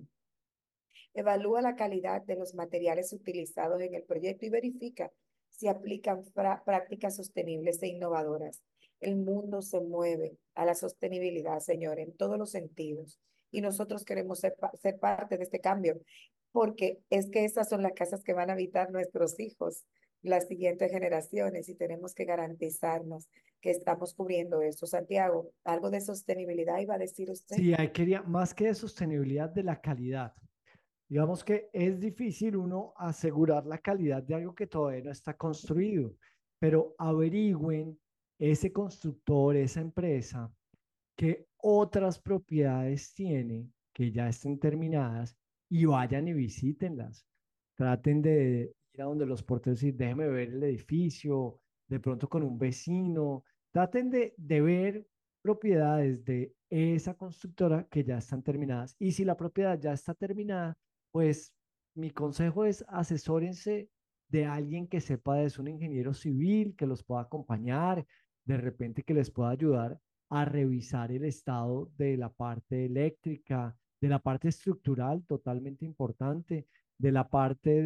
Evalúa la calidad de los materiales utilizados en el proyecto y verifica si aplican prácticas sostenibles e innovadoras. El mundo se mueve a la sostenibilidad, señor, en todos los sentidos. Y nosotros queremos ser parte de este cambio, porque es que esas son las casas que van a habitar nuestros hijos, las siguientes generaciones, y tenemos que garantizarnos que estamos cubriendo eso. Santiago, algo de sostenibilidad iba a decir usted. Sí, hay quería más que de sostenibilidad de la calidad. Digamos que es difícil uno asegurar la calidad de algo que todavía no está construido, pero averigüen ese constructor, esa empresa, qué otras propiedades tiene que ya estén terminadas y vayan y visítenlas. Traten de ir a donde los porteros y déjeme ver el edificio, de pronto con un vecino. Traten de ver propiedades de esa constructora que ya están terminadas. Y si la propiedad ya está terminada, pues mi consejo es asesórense de alguien que sepa de eso, un ingeniero civil que los pueda acompañar, de repente que les pueda ayudar a revisar el estado de la parte eléctrica, de la parte estructural, totalmente importante, de la parte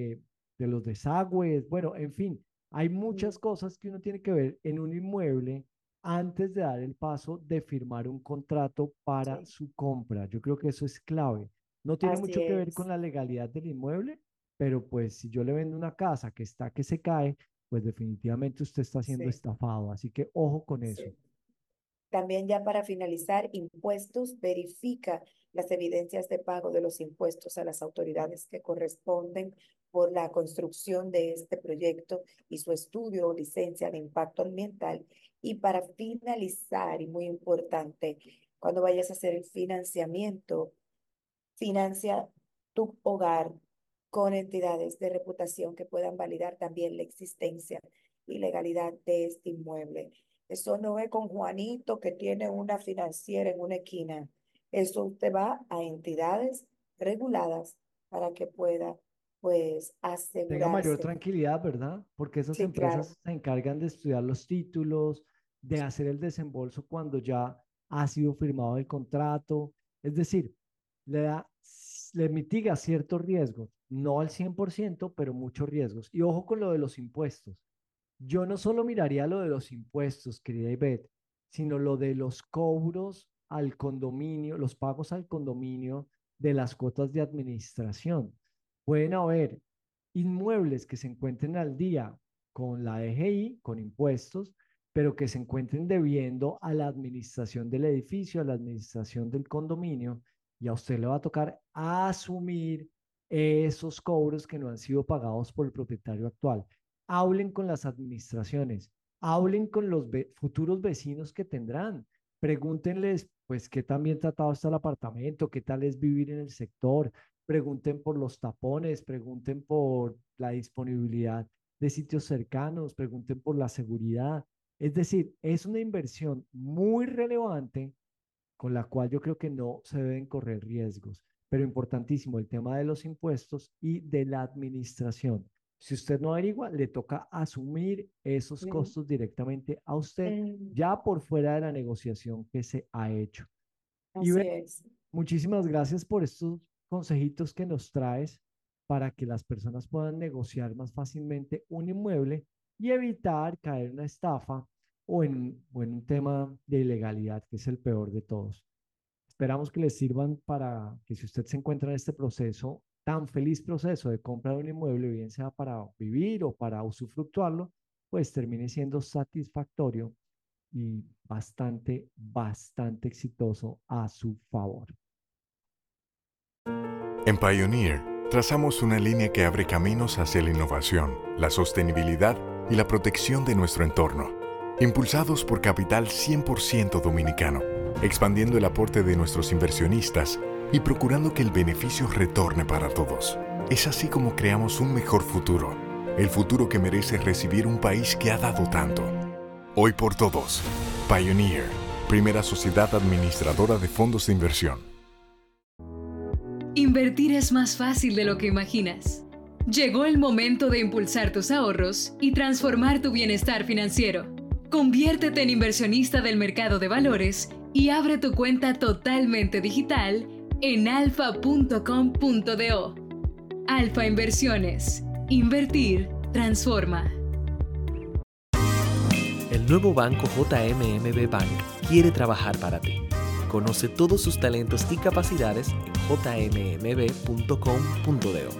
de los desagües, bueno, en fin, hay muchas cosas que uno tiene que ver en un inmueble antes de dar el paso de firmar un contrato para su compra. Yo creo que eso es clave. No tiene Así mucho que ver con es. la legalidad del inmueble, pero pues si yo le vendo una casa que está que se cae, pues definitivamente usted está siendo Sí, estafado. Así que ojo con eso. sí. También ya para finalizar, impuestos, verifica las evidencias de pago de los impuestos a las autoridades que corresponden por la construcción de este proyecto y su estudio o licencia de impacto ambiental. Y para finalizar, y muy importante, cuando vayas a hacer el financiamiento, financia tu hogar con entidades de reputación que puedan validar también la existencia y legalidad de este inmueble. Eso no es con Juanito que tiene una financiera en una esquina. Eso usted va a entidades reguladas para que pueda, pues, Tenga mayor asegurarse. tranquilidad, ¿verdad? Porque esas Sí, claro. empresas se encargan de estudiar los títulos, de hacer el desembolso cuando ya ha sido firmado el contrato. Es decir, le da, le mitiga ciertos riesgos, no al 100%, pero muchos riesgos. Y ojo con lo de los impuestos. Yo no solo miraría lo de los impuestos, querida Ivette, sino lo de los cobros al condominio, los pagos al condominio de las cuotas de administración. Pueden haber inmuebles que se encuentren al día con la DGI, con impuestos, pero que se encuentren debiendo a la administración del edificio, a la administración del condominio, y a usted le va a tocar asumir esos cobros que no han sido pagados por el propietario actual. Hablen con las administraciones, hablen con los futuros vecinos que tendrán, pregúntenles, pues, qué tan bien tratado está el apartamento, qué tal es vivir en el sector, pregunten por los tapones, pregunten por la disponibilidad de sitios cercanos, pregunten por la seguridad. Es decir, es una inversión muy relevante con la cual yo creo que no se deben correr riesgos, pero importantísimo el tema de los impuestos y de la administración. Si usted no averigua, le toca asumir esos Mm, costos directamente a usted, mm, ya por fuera de la negociación que se ha hecho. Y así es. muchísimas gracias por estos consejitos que nos traes para que las personas puedan negociar más fácilmente un inmueble y evitar caer en una estafa o en un tema de ilegalidad, que es el peor de todos. Esperamos que les sirvan para que si usted se encuentra en este proceso, tan feliz proceso de compra de un inmueble, bien sea para vivir o para usufructuarlo, pues termine siendo satisfactorio y bastante exitoso a su favor. En Pioneer, trazamos una línea que abre caminos hacia la innovación, la sostenibilidad y la protección de nuestro entorno. Impulsados por capital 100% dominicano, expandiendo el aporte de nuestros inversionistas y procurando que el beneficio retorne para todos. Es así como creamos un mejor futuro, el futuro que merece recibir un país que ha dado tanto. Hoy por todos, Pioneer, primera sociedad administradora de fondos de inversión. Invertir es más fácil de lo que imaginas. Llegó el momento de impulsar tus ahorros y transformar tu bienestar financiero. Conviértete en inversionista del mercado de valores y abre tu cuenta totalmente digital en alfa.com.do. Alfa Inversiones. Invertir transforma. El nuevo banco JMMB Bank quiere trabajar para ti. Conoce todos sus talentos y capacidades en jmmb.com.do.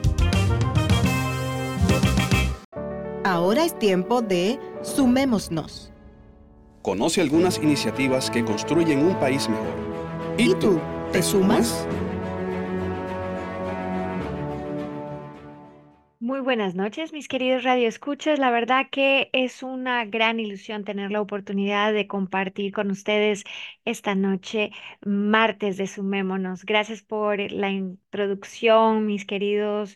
Ahora es tiempo de Sumémonos. Conoce algunas iniciativas que construyen un país mejor. ¿Y tú, te sumas? Muy buenas noches, mis queridos radioescuchas. La verdad que es una gran ilusión tener la oportunidad de compartir con ustedes esta noche, martes de Sumémonos. Gracias por la introducción, mis queridos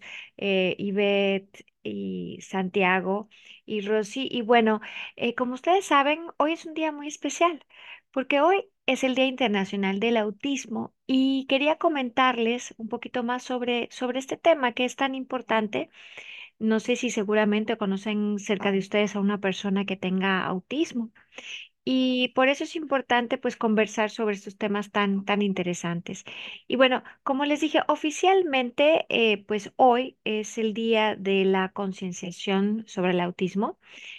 Ivette y Santiago y Rosy. Y bueno, como ustedes saben, hoy es un día muy especial porque hoy es el Día Internacional del Autismo y quería comentarles un poquito más sobre este tema que es tan importante. No sé si seguramente conocen cerca de ustedes a una persona que tenga autismo y por eso es importante pues conversar sobre estos temas tan interesantes. Y bueno, como les dije, oficialmente pues hoy es el día de la concienciación sobre el autismo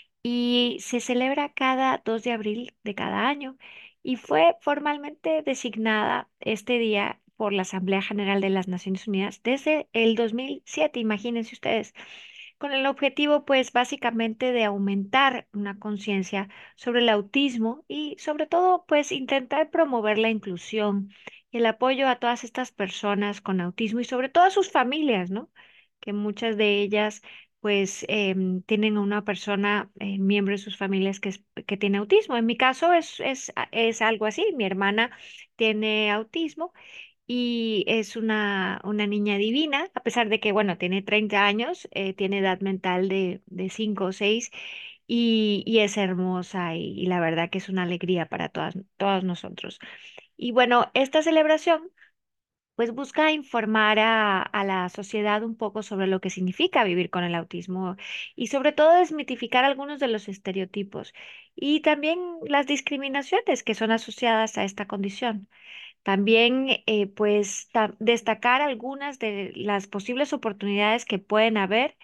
y se celebra cada 2 de abril de cada año y fue formalmente designada este día por la Asamblea General de las Naciones Unidas desde el 2007, imagínense ustedes, con el objetivo pues básicamente de aumentar una conciencia sobre el autismo y sobre todo pues intentar promover la inclusión y el apoyo a todas estas personas con autismo y sobre todo a sus familias, ¿no? Que muchas de ellas pues tienen a una persona, miembro de sus familias que tiene autismo. En mi caso es algo así. Mi hermana tiene autismo y es una niña divina, a pesar de que, bueno, tiene 30 años, tiene edad mental de 5 o 6 y es hermosa y la verdad que es una alegría para todos nosotros. Y bueno, esta celebración pues busca informar a la sociedad un poco sobre lo que significa vivir con el autismo y sobre todo desmitificar algunos de los estereotipos y también las discriminaciones que son asociadas a esta condición. También, pues, destacar algunas de las posibles oportunidades que pueden haber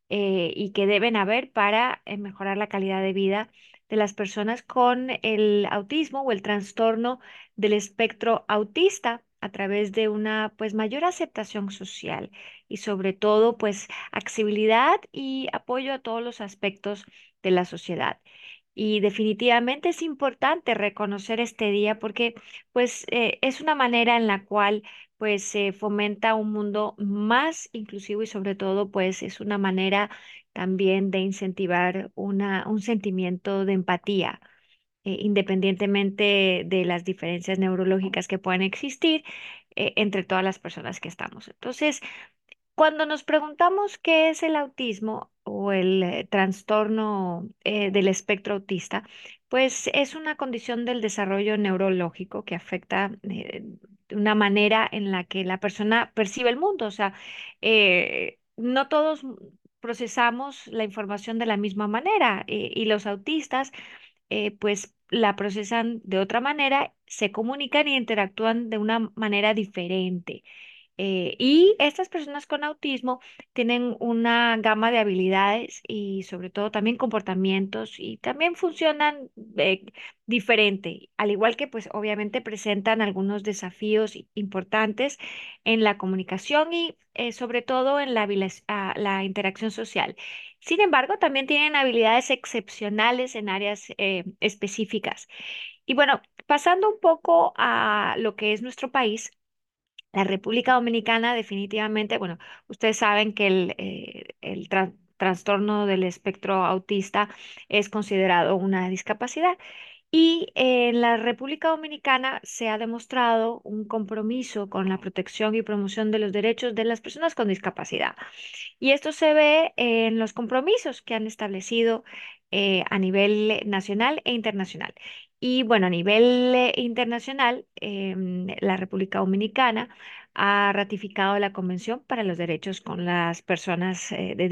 y que deben haber para mejorar la calidad de vida de las personas con el autismo o el trastorno del espectro autista a través de una pues mayor aceptación social y sobre todo pues accesibilidad y apoyo a todos los aspectos de la sociedad. Y definitivamente es importante reconocer este día porque pues es una manera en la cual pues se fomenta un mundo más inclusivo y sobre todo pues es una manera también de incentivar un sentimiento de empatía, independientemente de las diferencias neurológicas que puedan existir entre todas las personas que estamos. Entonces, cuando nos preguntamos qué es el autismo o el trastorno del espectro autista, pues es una condición del desarrollo neurológico que afecta de una manera en la que la persona percibe el mundo. O sea, no todos procesamos la información de la misma manera y los autistas pues la procesan de otra manera, se comunican y interactúan de una manera diferente. Y estas personas con autismo tienen una gama de habilidades y sobre todo también comportamientos y también funcionan diferente, al igual que pues obviamente presentan algunos desafíos importantes en la comunicación y sobre todo en la interacción social. Sin embargo, también tienen habilidades excepcionales en áreas específicas. Y bueno, pasando un poco a lo que es nuestro país. La República Dominicana definitivamente, bueno, ustedes saben que el trastorno del espectro autista es considerado una discapacidad. Y en la República Dominicana se ha demostrado un compromiso con la protección y promoción de los derechos de las personas con discapacidad. Y esto se ve en los compromisos que han establecido a nivel nacional e internacional. Y bueno, a nivel internacional, la República Dominicana ha ratificado la Convención para los Derechos con las Personas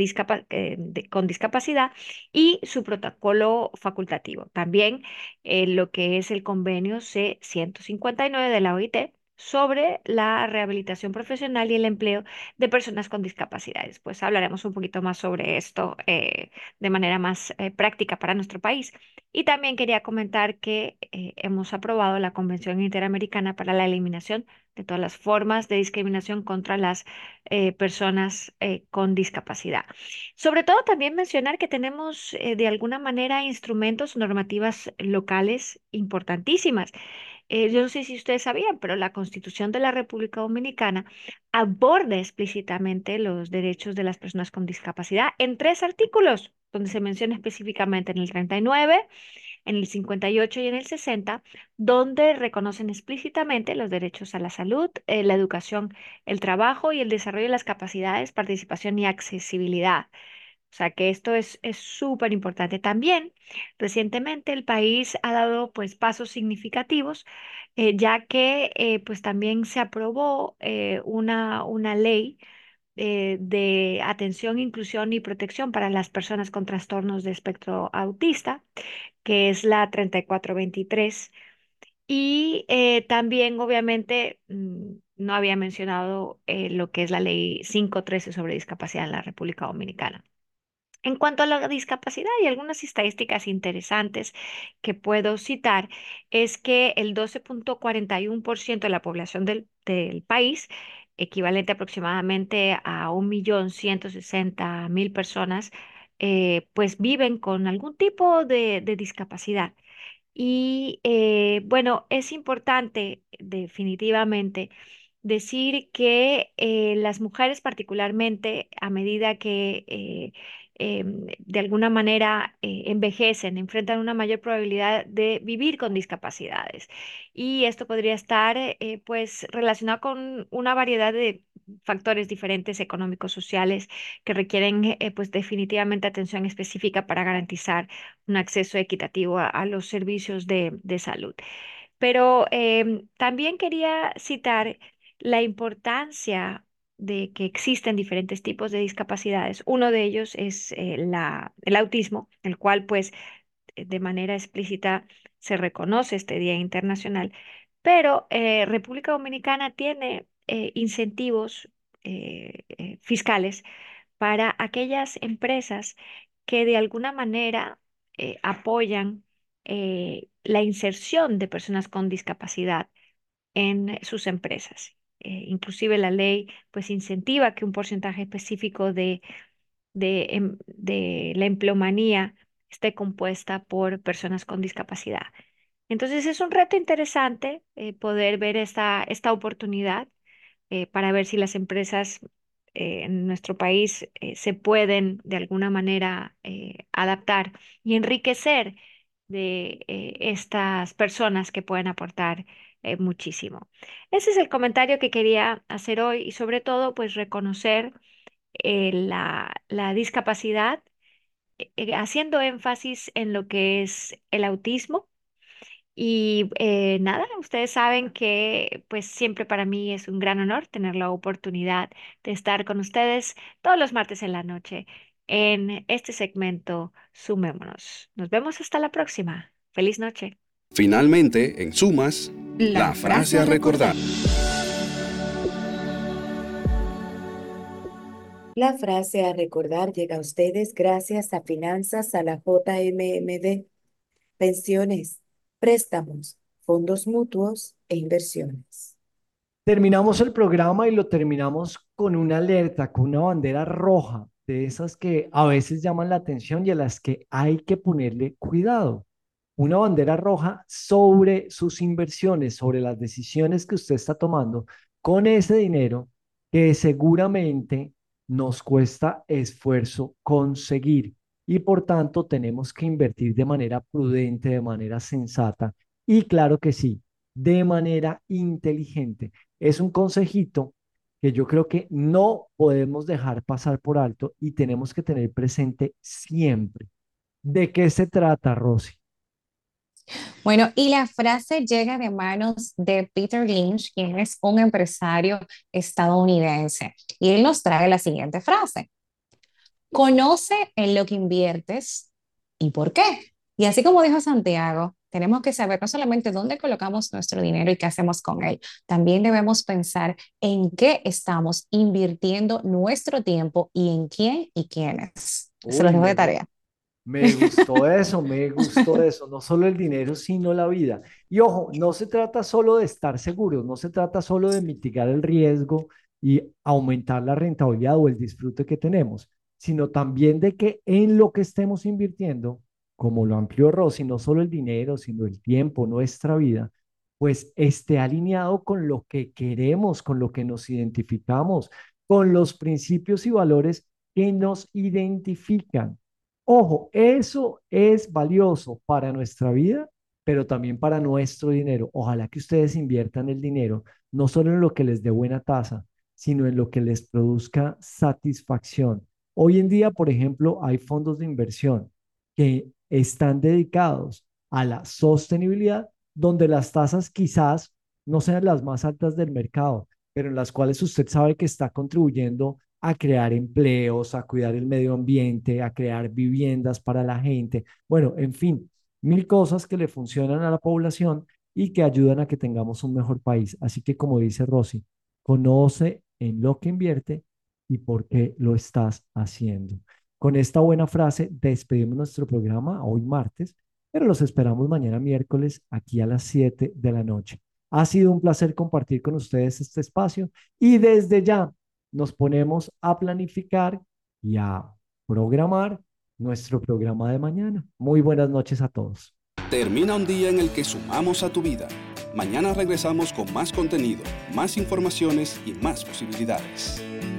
con Discapacidad y su protocolo facultativo. También lo que es el convenio C-159 de la OIT sobre la rehabilitación profesional y el empleo de personas con discapacidades. Pues hablaremos un poquito más sobre esto de manera más práctica para nuestro país. Y también quería comentar que hemos aprobado la Convención Interamericana para la Eliminación de todas las formas de discriminación contra las personas con discapacidad. Sobre todo también mencionar que tenemos de alguna manera instrumentos, normativas locales importantísimas. Yo no sé si ustedes sabían, pero la Constitución de la República Dominicana aborda explícitamente los derechos de las personas con discapacidad en 3 artículos, donde se menciona específicamente en el 39, en el 58 y en el 60, donde reconocen explícitamente los derechos a la salud, la educación, el trabajo y el desarrollo de las capacidades, participación y accesibilidad. O sea que esto es súper importante. También recientemente el país ha dado pues pasos significativos, ya que pues también se aprobó una ley de atención, inclusión y protección para las personas con trastornos de espectro autista, que es la 3423. Y también, obviamente, no había mencionado lo que es la ley 513 sobre discapacidad en la República Dominicana. En cuanto a la discapacidad, y algunas estadísticas interesantes que puedo citar, es que el 12,41% de la población del país, equivalente aproximadamente a 1.160.000 personas, pues viven con algún tipo de discapacidad. Y bueno, es importante definitivamente decir que las mujeres particularmente a medida que de alguna manera envejecen, enfrentan una mayor probabilidad de vivir con discapacidades. Y esto podría estar pues relacionado con una variedad de factores diferentes económicos, sociales, que requieren pues definitivamente atención específica para garantizar un acceso equitativo a los servicios de salud. Pero también quería citar la importancia de que existen diferentes tipos de discapacidades. Uno de ellos es el autismo, el cual pues de manera explícita se reconoce este Día Internacional, pero República Dominicana tiene incentivos fiscales para aquellas empresas que de alguna manera apoyan la inserción de personas con discapacidad en sus empresas. Inclusive la ley pues incentiva que un porcentaje específico de la empleomanía esté compuesta por personas con discapacidad. Entonces es un reto interesante poder ver esta oportunidad para ver si las empresas en nuestro país se pueden de alguna manera adaptar y enriquecer de estas personas que pueden aportar muchísimo. Ese es el comentario que quería hacer hoy y sobre todo pues reconocer la discapacidad, haciendo énfasis en lo que es el autismo. Y nada, ustedes saben que pues siempre para mí es un gran honor tener la oportunidad de estar con ustedes todos los martes en la noche en este segmento Sumémonos. Nos vemos hasta la próxima. Feliz noche. Finalmente, en sumas, la frase a recordar. La frase a recordar llega a ustedes gracias a Finanzas a la JMMD, pensiones, préstamos, fondos mutuos e inversiones. Terminamos el programa y lo terminamos con una alerta, con una bandera roja, de esas que a veces llaman la atención y a las que hay que ponerle cuidado. Una bandera roja sobre sus inversiones, sobre las decisiones que usted está tomando con ese dinero que seguramente nos cuesta esfuerzo conseguir y por tanto tenemos que invertir de manera prudente, de manera sensata y claro que sí, de manera inteligente. Es un consejito que yo creo que no podemos dejar pasar por alto y tenemos que tener presente siempre. ¿De qué se trata, Rosy? Bueno, y la frase llega de manos de Peter Lynch, quien es un empresario estadounidense. Y él nos trae la siguiente frase: conoce en lo que inviertes y por qué. Y así como dijo Santiago, tenemos que saber no solamente dónde colocamos nuestro dinero y qué hacemos con él, también debemos pensar en qué estamos invirtiendo nuestro tiempo y en quién y quiénes. Se los Uy, dejo de tarea. me gustó eso, me gustó eso, no solo el dinero, sino la vida. Y ojo, no se trata solo de estar seguros, no se trata solo de mitigar el riesgo y aumentar la rentabilidad o el disfrute que tenemos, sino también de que en lo que estemos invirtiendo, como lo amplió Rosy, no solo el dinero, sino el tiempo, nuestra vida, pues esté alineado con lo que queremos, con lo que nos identificamos, con los principios y valores que nos identifican. Ojo, eso es valioso para nuestra vida, pero también para nuestro dinero. Ojalá que ustedes inviertan el dinero no solo en lo que les dé buena tasa, sino en lo que les produzca satisfacción. Hoy en día, por ejemplo, hay fondos de inversión que están dedicados a la sostenibilidad, donde las tasas quizás no sean las más altas del mercado, pero en las cuales usted sabe que está contribuyendo a crear empleos, a cuidar el medio ambiente, a crear viviendas para la gente. Bueno, en fin, mil cosas que le funcionan a la población y que ayudan a que tengamos un mejor país. Así que, como dice Rosy, conoce en lo que invierte y por qué lo estás haciendo. Con esta buena frase despedimos nuestro programa hoy martes, pero los esperamos mañana miércoles aquí a las 7 de la noche. Ha sido un placer compartir con ustedes este espacio y desde ya nos ponemos a planificar y a programar nuestro programa de mañana. Muy buenas noches a todos. Termina un día en el que sumamos a tu vida. Mañana regresamos con más contenido, más informaciones y más posibilidades.